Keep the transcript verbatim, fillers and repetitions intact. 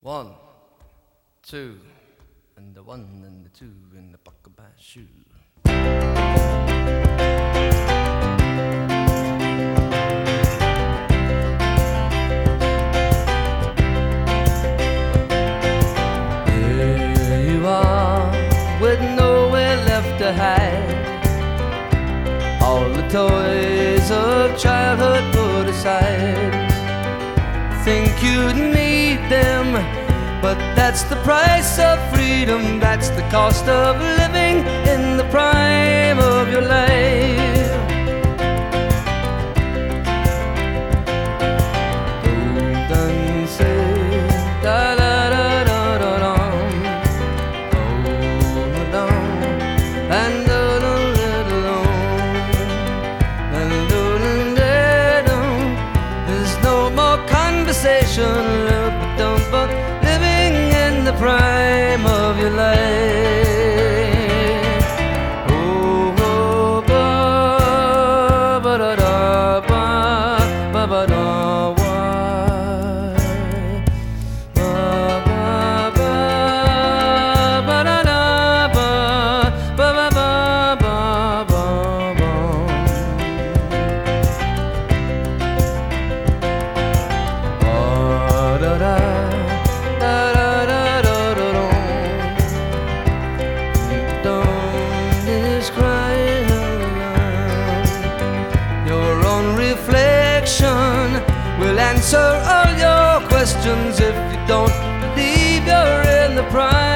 One, two, and the one and the two in the buckabaw shoe. Here you are, with nowhere left to hide. All the toys of childhood put aside. Think you'd need them, but that's the price of freedom. That's the cost of living in the prime of your life. Golden say da da da da da dum, oh dum, and da da da da and da da dum. There's no more conversation, but living in the prime of your life. Oh, oh, ba, ba, da, da, ba, ba, ba, da, why? Ba, ba, ba, ba, da, da, ba, ba, ba, ba, ba, ba, ba. Ba, da, da. Will answer all your questions if you don't believe you're in the prime.